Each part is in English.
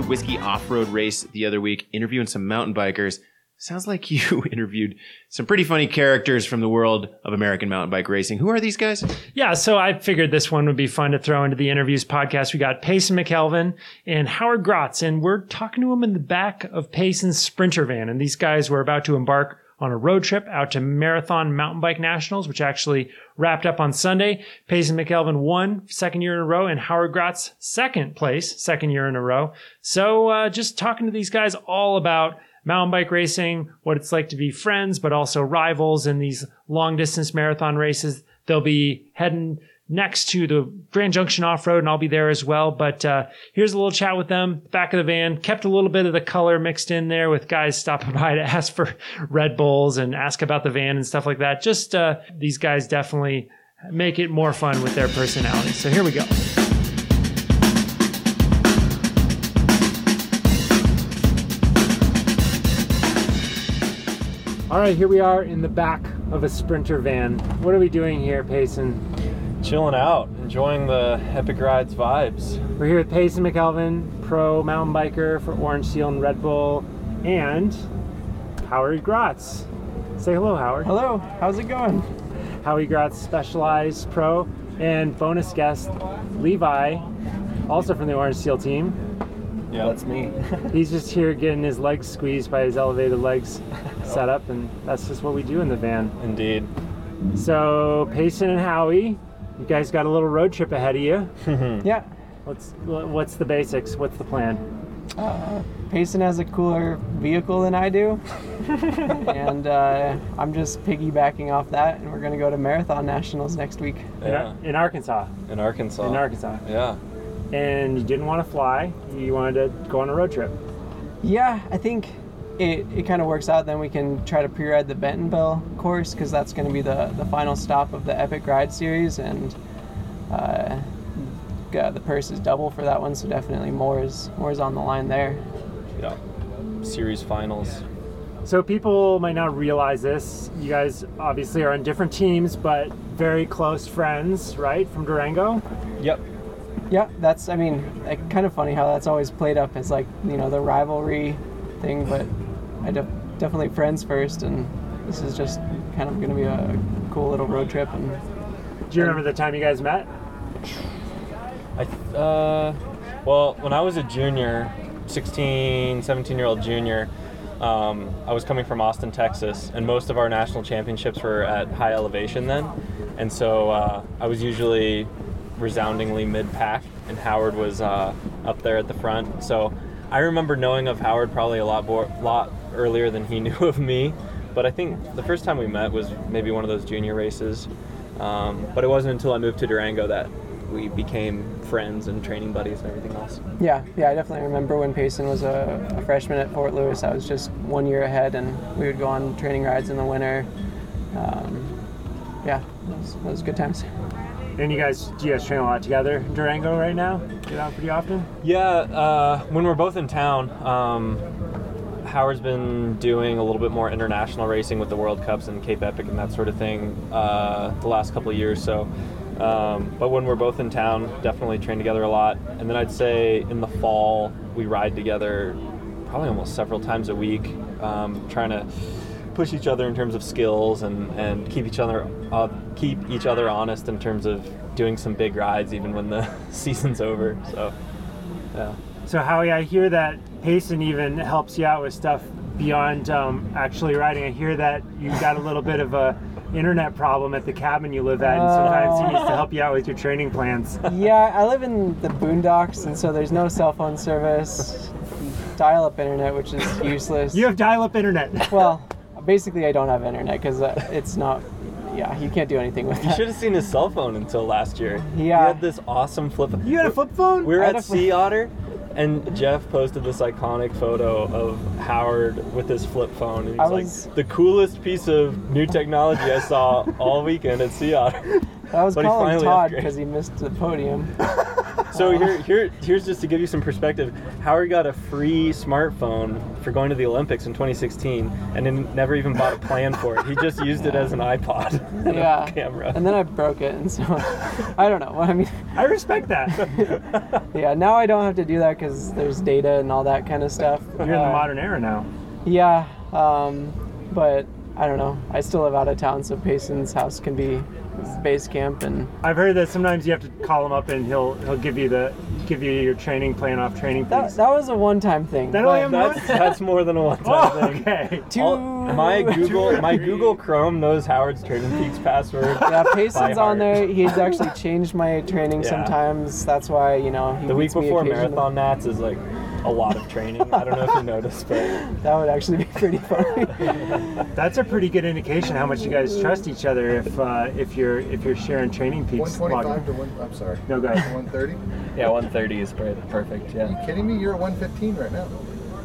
Howard Whiskey Off-Road Race the other week, interviewing some mountain bikers. Sounds like you interviewed some pretty funny characters from the world of American mountain bike racing. Who are these guys? Yeah, so I figured this one would be fun to throw into the interviews podcast. We got Payson McKelvin and Howard Grotz, and we're talking to them in the back of Payson's Sprinter van. And these guys were about to embark on a road trip out to Marathon Mountain Bike Nationals, which actually wrapped up on Sunday. Payson McKelvin won second year in a row, and Howard Grotz second place, second year in a row. So just talking to these guys all about mountain bike racing, what it's like to be friends, but also rivals in these long distance marathon races. They'll be heading next to the Grand Junction Off-Road, and I'll be there as well. But here's a little chat with them, back of the van. Kept a little bit of the color mixed in there with guys stopping by to ask for Red Bulls and ask about the van and stuff like that. Just these guys definitely make it more fun with their personality. So here we go. All right, here we are in the back of a Sprinter van. What are we doing here, Payson? Chilling out, enjoying the Epic Rides vibes. We're here with Payson McKelvin, pro mountain biker for Orange Seal and Red Bull, and Howard Grotz. Say hello, Howard. Hello, how's it going? Howie Grotz, Specialized Pro, and bonus guest Levi, also from the Orange Seal team. Yeah, that's me. He's just here getting his legs squeezed by his elevated legs set up, and that's just what we do in the van. Indeed. So Payson and Howie, you guys got a little road trip ahead of you. Yeah. What's the basics? What's the plan? Payson has a cooler vehicle than I do, and I'm just piggybacking off that, and we're going to go to Marathon Nationals next week. Yeah. In Arkansas. In Arkansas. Yeah. And you didn't want to fly, you wanted to go on a road trip. Yeah, I think it kind of works out. Then we can try to pre-ride the Bentonville course, because that's going to be the final stop of the Epic Ride series, and the purse is double for that one, so definitely more is on the line there. Yeah. Series finals. So people might not realize this. You guys obviously are on different teams, but very close friends, right? From Durango? Yep. Yeah, that's, I mean, kind of funny how that's always played up as like, you know, the rivalry thing, but definitely friends first, and this is just kind of going to be a cool little road trip. And do you remember the time you guys met? Well, when I was a junior, 17-year-old junior, I was coming from Austin, Texas, and most of our national championships were at high elevation then, and so I was usually resoundingly mid-pack, and Howard was up there at the front. So I remember knowing of Howard probably a lot earlier than he knew of me, but I think the first time we met was maybe one of those junior races, but it wasn't until I moved to Durango that we became friends and training buddies and everything else. Yeah, I definitely remember when Payson was a freshman at Fort Lewis. I was just 1 year ahead, and we would go on training rides in the winter. Yeah, it was good times. And do you guys train a lot together in Durango right now? Get out pretty often? Yeah, when we're both in town, Howard's been doing a little bit more international racing with the World Cups and Cape Epic and that sort of thing the last couple of years. So, but when we're both in town, definitely train together a lot. And then I'd say in the fall, we ride together probably almost several times a week, trying to push each other in terms of skills and keep each other honest in terms of doing some big rides even when the season's over. So yeah. So Howie, I hear that Payson even helps you out with stuff beyond actually riding. I hear that you've got a little bit of a internet problem at the cabin you live at, and sometimes he needs to help you out with your training plans. Yeah, I live in the boondocks, and so there's no cell phone service, dial-up internet, which is useless. You have dial-up internet. Well, basically I don't have internet because it's not, you can't do anything with it. You should have seen his cell phone until last year. Yeah. He had this awesome flip phone. You had a flip phone? We were at Sea Otter, and Jeff posted this iconic photo of Howard with his flip phone. And he's like, the coolest piece of new technology I saw all weekend at Sea Otter. I was calling Todd because he missed the podium. So here's just to give you some perspective. Howard got a free smartphone for going to the Olympics in 2016, and then never even bought a plan for it. He just used it as an iPod and a camera. And then I broke it, and so I don't know. I mean, I respect that. yeah. Now I don't have to do that because there's data and all that kind of stuff. You're in the modern era now. Yeah, but I don't know. I still live out of town, so Payson's house can be his base camp, and I've heard that sometimes you have to call him up and he'll give you your training plan off training piece. that was a one-time thing. That but- only That's more than a one-time Oh, thing. okay. My Google Chrome knows Howard's Training Peaks password. Yeah, by Payson's heart. on there. He's actually changed my training Yeah. sometimes. That's why, he The week beats me before occasionally. Marathon Nats is like a lot of training. I don't know if you noticed, but That would actually be pretty funny. That's a pretty good indication how much you guys trust each other if you're sharing training peaks. 125 to one. I'm sorry. No, go ahead. 130. yeah, 130 is perfect. Yeah. Kidding me? You're at 115 right now.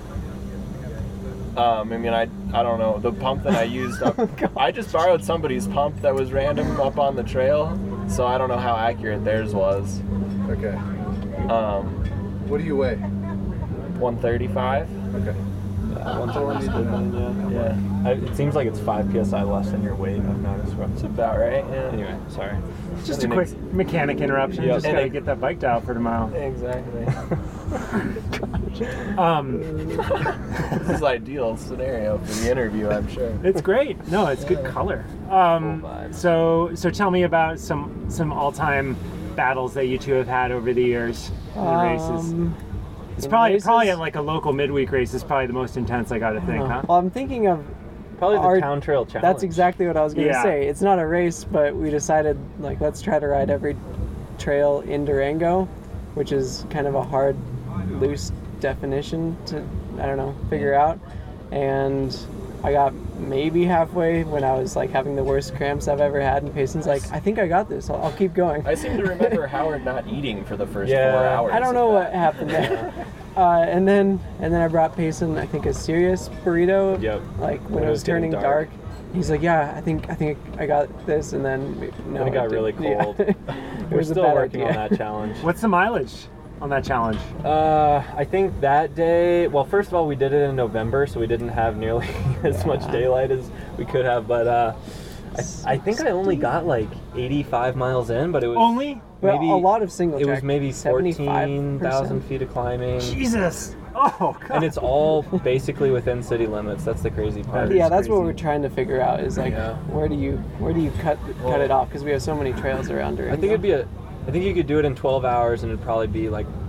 I mean, I don't know. The pump that I used, I just borrowed somebody's pump that was random up on the trail, so I don't know how accurate theirs was. Okay. What do you weigh? 135. Okay. Yeah. It seems like it's 5 psi less than your weight. I've noticed. That's about right. Yeah. Anyway, sorry. Just a quick mechanic interruption. Yep. Just gotta get that bike dialed for tomorrow. Exactly. This This is ideal scenario for the interview, I'm sure. It's great. No, it's good color. vibe. So tell me about some all-time battles that you two have had over the years in the races. It's in probably races? at like a local midweek race is probably the most intense I got to think, huh? Well, I'm thinking of Probably the Our- Town Trail Challenge. That's exactly what I was going to Yeah. say. It's not a race, but we decided let's try to ride every trail in Durango, which is kind of a hard, loose definition to figure out. And I got maybe halfway when I was having the worst cramps I've ever had, and Payson's like, "I think I got this. I'll keep going." I seem to remember Howard not eating for the first Yeah. 4 hours. I don't of know what that. happened there. And then I brought Payson, I think, a serious burrito. Yep. When it was getting turning dark. He's like, "Yeah, I think I got this," and then no, When it got really didn't. cold. Yeah. It We're was a still bad working on idea. that challenge. What's the mileage on that challenge? I think that day, well, first of all, we did it in November, so we didn't have nearly as much daylight as we could have, but I think I only got 85 miles in, but it was Only? Well, maybe a lot of single it was track, maybe 75%. 14,000 feet of climbing. Jesus. Oh God. And it's all basically within city limits. That's the crazy part. Yeah, that's what crazy. we're trying to figure out is Yeah. where do you cut it off, because we have so many trails around Durango. I think you could do it in 12 hours, and it'd probably be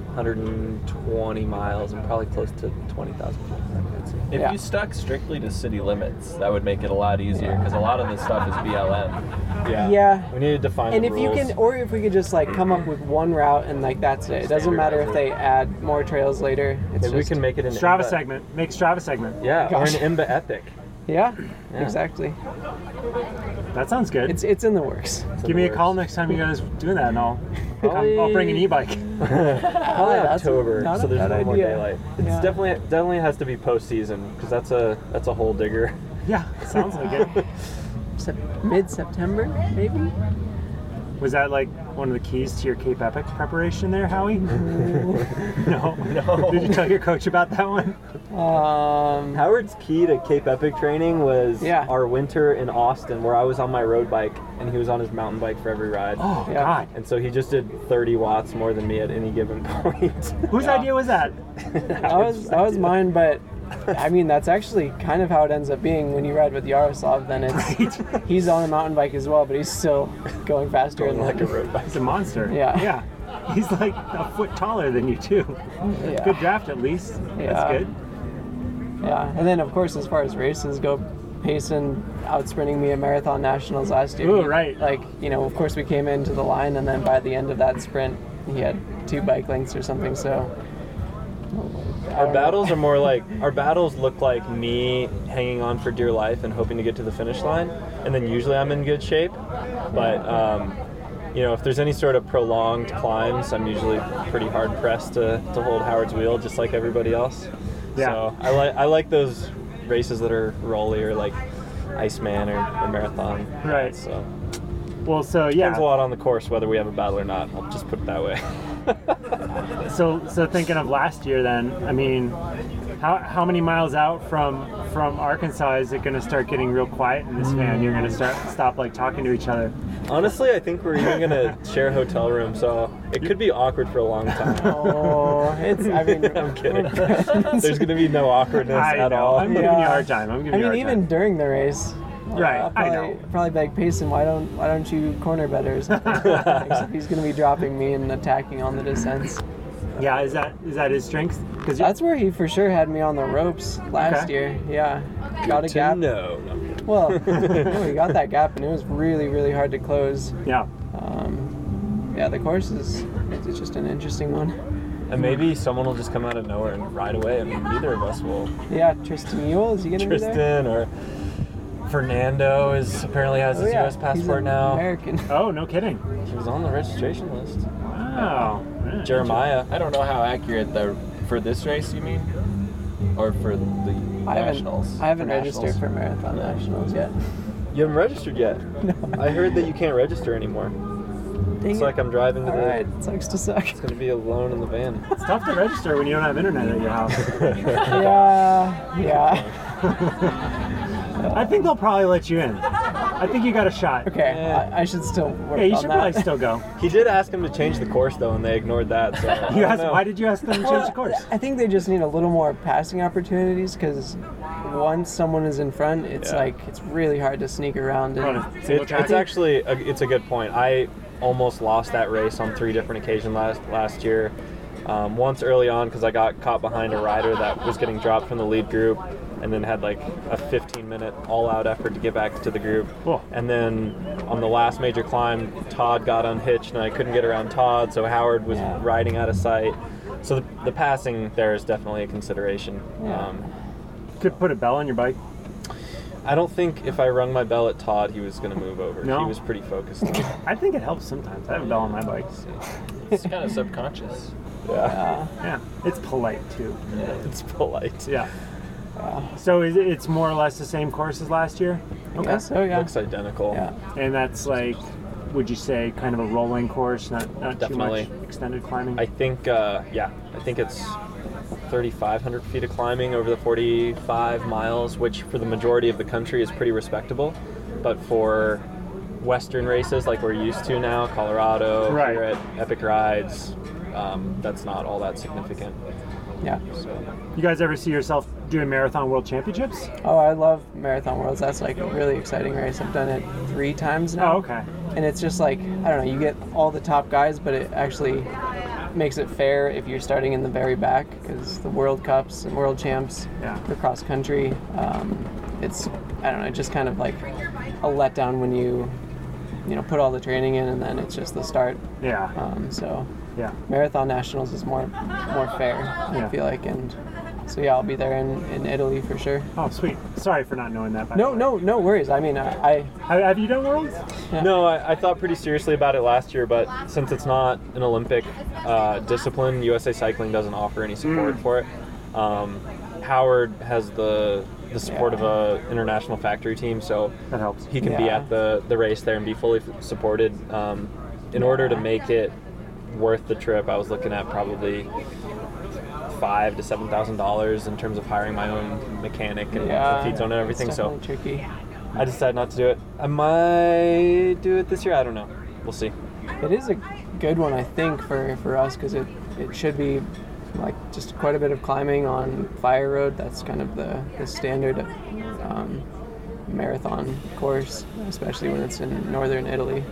120 miles and probably close to 20,000 feet. If Yeah. you stuck strictly to city limits, that would make it a lot easier because a lot of this stuff is BLM. Yeah. We need to define And the if rules. you can, or if we could just come up with one route and that's it. It doesn't matter if they add more trails later. It's Maybe we just, can make it an Strava IMBA. segment. Make Strava segment. Yeah, Gosh. or an IMBA Epic. Yeah, Yeah. exactly. That sounds good. It's in the works. Give me a call next time you guys doing that, and I'll bring an e-bike. Probably that's October, not so a there's bad no more idea. daylight. It's Yeah. definitely has to be postseason because that's a hole digger. Yeah, sounds like it. Mid-September, maybe. Was that one of the keys to your Cape Epic preparation there, Howie? No. Did you tell your coach about that one? Howard's key to Cape Epic training was Yeah. our winter in Austin, where I was on my road bike and he was on his mountain bike for every ride. Oh Yeah. God. And so he just did 30 watts more than me at any given point. Whose idea was that? That was mine, but I mean that's actually kind of how it ends up being when you ride with Yaroslav. Then he's on a mountain bike as well, but he's still going faster Going than like a road bike. He's a monster. Yeah. Yeah. He's like a foot taller than you too. Yeah. Good draft at least. Yeah. That's good. Yeah, and then of course as far as races go, Payson outsprinting me at Marathon Nationals last year. Ooh, right. Of course we came into the line, and then by the end of that sprint, he had 2 bike lengths or something. So Our battles look like me hanging on for dear life and hoping to get to the finish line, and then usually I'm in good shape. But if there's any sort of prolonged climbs, I'm usually pretty hard pressed to hold Howard's wheel, just like everybody else. Yeah. So I like those races that are rollier, like Iceman or Marathon. Right. So Well, so yeah. depends a lot on the course whether we have a battle or not. I'll just put it that way. So thinking of last year, then, I mean, how many miles out from Arkansas is it going to start getting real quiet in this van? You're going to stop like talking to each other. Honestly, I think we're even gonna share a hotel room, so it could be awkward for a long time. Oh, I mean, I'm kidding. There's gonna be no awkwardness at all. I'm giving you a hard time. Even during the race. Right, I know. Probably beg Payson, why don't you corner better or something? Except he's going to be dropping me and attacking on the descents. Yeah, is that his strength? That's where he for sure had me on the ropes last year. Yeah, got a gap. No. Well, no, he got that gap, and it was really, really hard to close. Yeah. Yeah, the course it's just an interesting one. And maybe someone will just come out of nowhere and ride away. I mean, neither of us will. Yeah, Tristan Ewell, is he going to be there? Tristan or Fernando apparently has his U.S. passport now. American. Oh, no kidding. He was on the registration list. Wow. Yeah, Jeremiah. I don't know how accurate for this race you mean, or for the nationals. I haven't For registered nationals. for Marathon Nationals yet. You haven't registered yet? No. I heard that you can't register anymore. Dang It's it. like I'm driving to Alright, sucks to suck. It's going to be alone in the van. It's tough to register when you don't have internet at your house. Yeah. I think they'll probably let you in. I think you got a shot. Okay, Yeah. I should still work Yeah, you on should that. probably still go. He did ask him to change the course, though, and they ignored that. So I don't know. Why did you ask them to change the course? I think they just need a little more passing opportunities because once someone is in front, it's Yeah. it's really hard to sneak around. And It's actually it's a good point. I almost lost that race on 3 different occasions last year. Once early on because I got caught behind a rider that was getting dropped from the lead group, and then had like a 15-minute all-out effort to get back to the group. Cool. And then on the last major climb, Todd got unhitched, and I couldn't get around Todd, so Howard was riding out of sight. So the passing there is definitely a consideration. Yeah. Could put a bell on your bike. I don't think if I rung my bell at Todd, he was going to move over. No? He was pretty focused on it. I think it helps sometimes. I have a bell on my bike. It's kind of subconscious. Yeah. Yeah, it's polite too. It's polite. Yeah. So it's more or less the same course as last year? Okay. So yeah. Looks identical. Yeah. And that's like, would you say kind of a rolling course, not Definitely. too much extended climbing? I think, I think it's 3,500 feet of climbing over the 45 miles, which for the majority of the country is pretty respectable. But for Western races like we're used to now, Colorado, Right. here at Epic Rides, that's not all that significant. Yeah. So You guys ever see yourself doing Marathon World Championships? Oh, I love Marathon Worlds. That's like a really exciting race. I've done it 3 times now. Oh, okay. And it's just like, I don't know, you get all the top guys, but it actually makes it fair if you're starting in the very back because the World Cups and World Champs for cross country, it's, I don't know, just kind of like a letdown when you put all the training in and then it's just the start. Yeah. So Yeah. Marathon Nationals is more fair, I feel like. And so yeah, I'll be there in Italy for sure. Oh, sweet. Sorry for not knowing that. By the way. No worries. I mean, I Have you done Worlds? Yeah. No, I thought pretty seriously about it last year, but since it's not an Olympic discipline, USA Cycling doesn't offer any support for it. Howard has the support of a international factory team, so That helps. he can be at the race there and be fully supported. In order to make it worth the trip, I was looking at probably $5,000 to $7,000 in terms of hiring my own mechanic and the feed zone and everything. It's So definitely tricky. I decided not to do it. I might do it this year. I don't know. We'll see. It is a good one, I think, for us because it should be like just quite a bit of climbing on Fire Road. That's kind of the standard marathon course, especially when it's in northern Italy.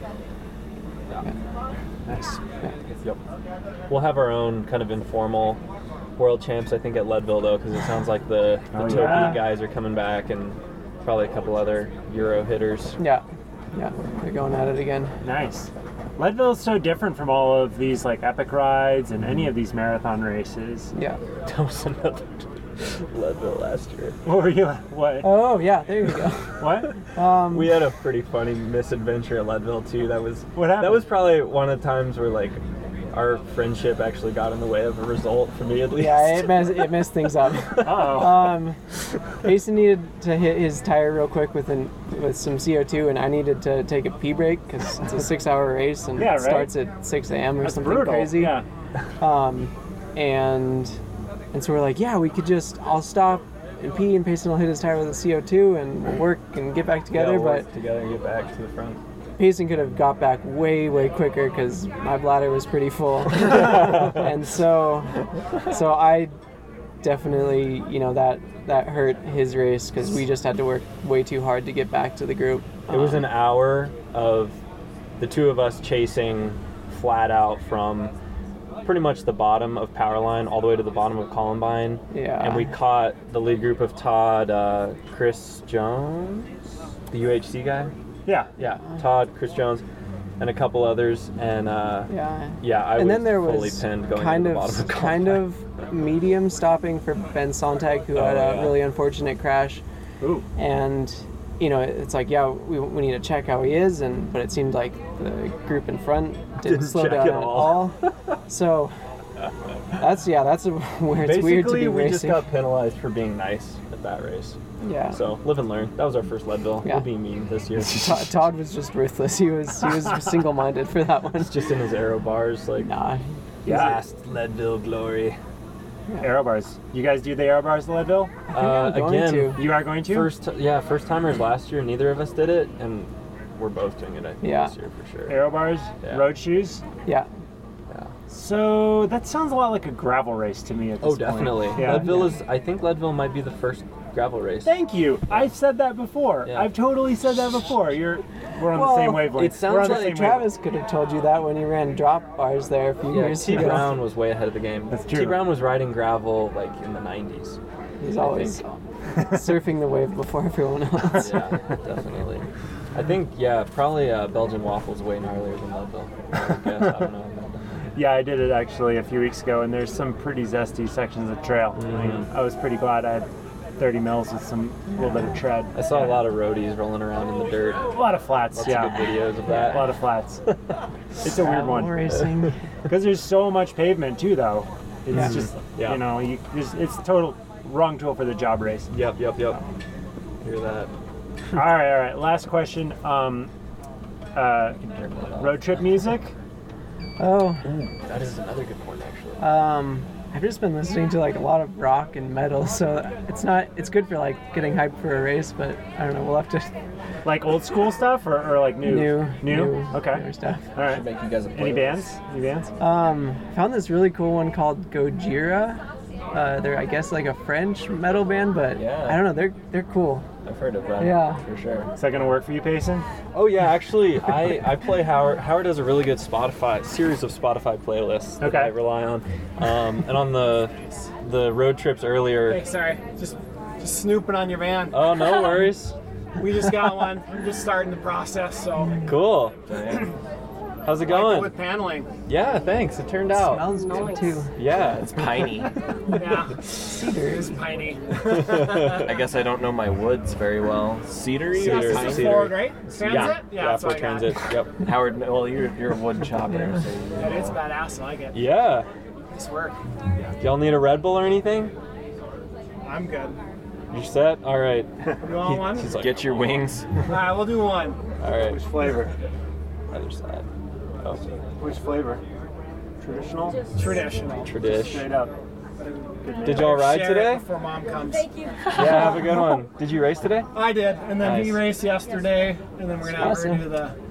Nice. Yep. We'll have our own kind of informal world champs, I think, at Leadville, though, because it sounds like the Topi guys are coming back and probably a couple other Euro hitters. Yeah, they're going at it again. Nice. Leadville's so different from all of these like epic rides and any of these marathon races. Yeah. That was another Leadville last year. What were you? What? Oh yeah, there you go. What? We had a pretty funny misadventure at Leadville too. What happened? That was probably one of the times where like our friendship actually got in the way of a result for me at least. Yeah, it messed things up. Uh-oh. Jason needed to hit his tire real quick with some CO2, and I needed to take a pee break because it's a 6-hour race and Yeah, it right. starts at 6 a.m. or That's something brutal. crazy. Yeah. and so we're like, yeah, we could I'll stop and pee, and Payson will hit his tire with a CO2, and we'll work and get back together. We'll But work together and get back to the front. Payson could have got back way, way quicker because my bladder was pretty full. And so I definitely, that hurt his race because we just had to work way too hard to get back to the group. It was an hour of the two of us chasing flat out from pretty much the bottom of Powerline all the way to the bottom of Columbine. Yeah. And we caught the lead group of Todd, Chris Jones, the UHC guy. Yeah, Todd, Chris Jones, and a couple others, and I and was then there fully was pinned going kind to the bottom of of kind Columbine. of medium stopping for Ben Sontag, who had a really unfortunate crash. Ooh. And it's like, we need to check how he is, but it seemed like the group in front didn't slow check down at at all. So that's where it's weird to Basically, be we just racing. got penalized for being nice at that race. Yeah. So live and learn. That was our first Leadville. Yeah. We'll be mean this year. Todd was just ruthless. He was single-minded for that one. Just in his aero bars, like Nah. last Leadville glory. Aero bars. You guys do the aero bars at Leadville? I'm going Again, to. You are going to? first timers last year. Neither of us did it, and we're both doing it. I think this year for sure. Aero bars, Yeah. road shoes. Yeah. So that sounds a lot like a gravel race to me at this Oh, point. definitely. Yeah. I think Leadville might be the first gravel race. Thank you. I've said that before. Yeah. I've totally said that before. We're on Well, the same wavelength. it sounds We're on the like same Travis could have told you that when he ran drop bars there a few Yeah, years T ago. Brown was way ahead of the game. That's true. T Brown was riding gravel like in the 90s. He's always surfing the wave before everyone else. Yeah, definitely. I think, probably Belgian Waffle's way gnarlier than Leadville. I would guess. I don't know. Yeah, I did it actually a few weeks ago, and there's some pretty zesty sections of trail. I was pretty glad I had 30 mils with a little bit of tread. I saw a lot of roadies rolling around in the dirt. A lot of flats, Lots of good videos of that. A lot of flats. It's a weird one. Racing. Because there's so much pavement too, though. It's just, Yeah. it's total wrong tool for the job race. Yep. Hear that. All right. Last question. Road trip music. Oh, That is another good point, actually. I've just been listening to like a lot of rock and metal, so it's good for like getting hyped for a race, but I don't know, we'll have to Like old school stuff or like new? new Okay. newer stuff. All right. Make you guys a Any playlist. bands? Found this really cool one called Gojira. They're I guess like a French metal band, but Yeah. I don't know, they're cool. I've heard of them. Yeah. For sure. Is that gonna work for you, Payson? Oh yeah, actually, I play Howard. Howard has a really good series of Spotify playlists that Okay. I rely on. And on the road trips earlier. Hey, sorry, just snooping on your van. Oh, no worries. We just got one. I'm just starting the process, so Cool. How's it going? with paneling. Yeah, thanks. It turned out. Smells good too. Yeah. It's piney. Yeah, Cedar. it's piney. I guess I don't know my woods very well. Cedary or Cedar, piney? cedar. Ford, right? Transit? Yeah, that's for what I got. transit. Yep. Howard, well, you're a wood chopper. So Yeah, it's badass. I like it. Yeah. Nice work. Y'all need a Red Bull or anything? I'm good. You set? All right. You want one? He's like, get your wings. All right, we'll do one. all right. Which flavor? Other side. Oh, Which flavor? Traditional? Traditional. tradish. Straight up. Did y'all ride Share it today? before mom comes. Yeah, have a good one. Did you race today? I did, and then he Nice. raced yesterday, and then we're gonna have her Awesome. do the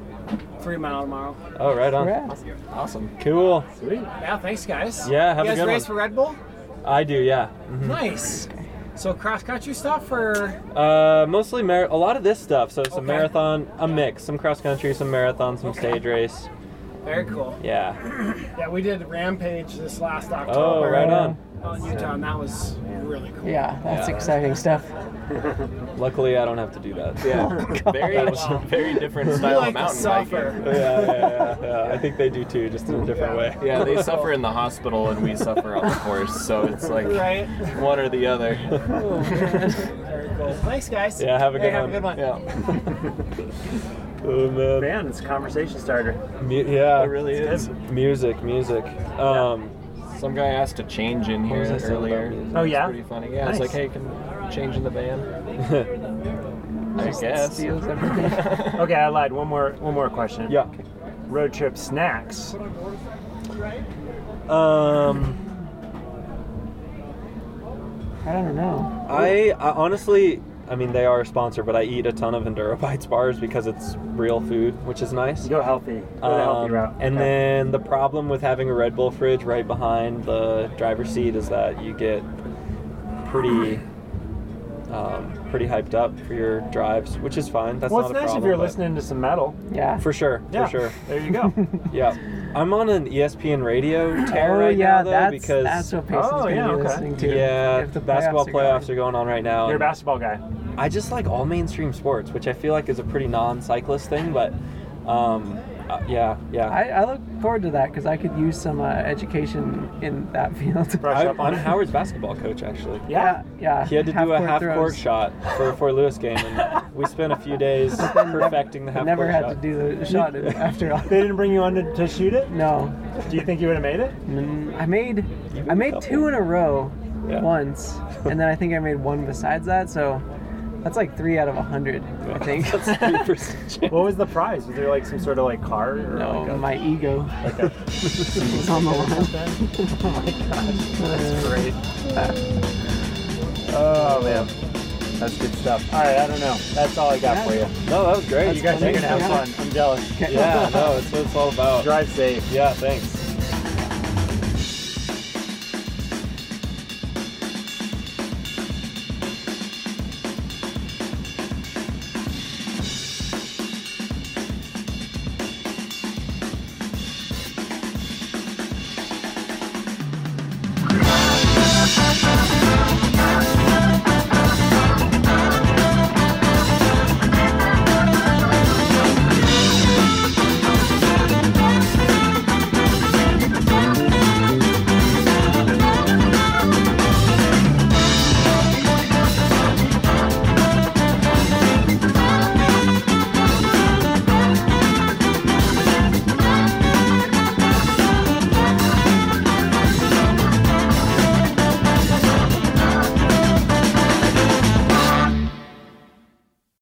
3 mile tomorrow. Oh, right on. Rad. Awesome. Cool. Yeah, thanks guys. Yeah, have you a guys good race one. for Red Bull? I do, yeah. Nice. So cross country stuff or Mostly a lot of this stuff. So some Okay. marathon, a mix, some cross country, some marathon, some stage race. very cool. Yeah. Yeah, we did Rampage this last Oh, October. right on. On Utah, and that was really cool. Yeah, that's Yeah. exciting stuff. Luckily, I don't have to do that. Yeah. Very different You style like of to mountain suffer. biking. Yeah. I think they do too, just in a different way. Yeah, they suffer in the hospital and we suffer on the course, so it's like Right? one or the other. Very cool. Thanks, guys. Yeah, have a good Hey, one. Have a good one. Yeah. Oh man. Man, it's a conversation starter. Yeah. It really is. Music. Some guy asked to change in here was I saying about earlier. music? Oh, yeah? It's pretty funny. Yeah, it's Nice. like, hey, can change in the van? I guess. Steals everything. Okay, I lied. One more question. Yeah. Road trip snacks. I don't know. I honestly, I mean, they are a sponsor, but I eat a ton of EnduroBites bars because it's real food, which is nice. You go healthy. Go the healthy route. And then the problem with having a Red Bull fridge right behind the driver's seat is that you get pretty hyped up for your drives, which is fine. That's well, not it's a nice problem. if you're but- listening to some metal. Yeah. For sure. There you go. Yeah. I'm on an ESPN radio tear Oh right yeah, now, though, that's because what Payson's Oh, gonna yeah, be okay. listening to. yeah, If the basketball playoffs going. are going on right now. You're a and basketball guy. I just like all mainstream sports, which I feel like is a pretty non-cyclist thing, but yeah. I look forward to that because I could use some education in that field. Brush up on I'm it. Howard's basketball coach, actually. Yeah. Yeah. He had to do a half-court throws. shot for a Fort Lewis game, and we spent a few days perfecting the I half-court never had shot. to do the shot after all. They didn't bring you on to shoot it? No. Do you think you would have made it? I made couple. 2 in a row Yeah. once, and then I think I made 1 besides that. So that's like 3 out of 100, I think. That's 3%. What was the prize? Was there like some sort of like car? Or No, like a, my ego like a was on the line. Oh my gosh, that's great. Oh man, that's good stuff. All right, I don't know. That's all I got for you. No, that was great. You guys are gonna have Yeah. fun. I'm jealous. Yeah, no, it's what it's all about. Drive safe. Yeah, thanks.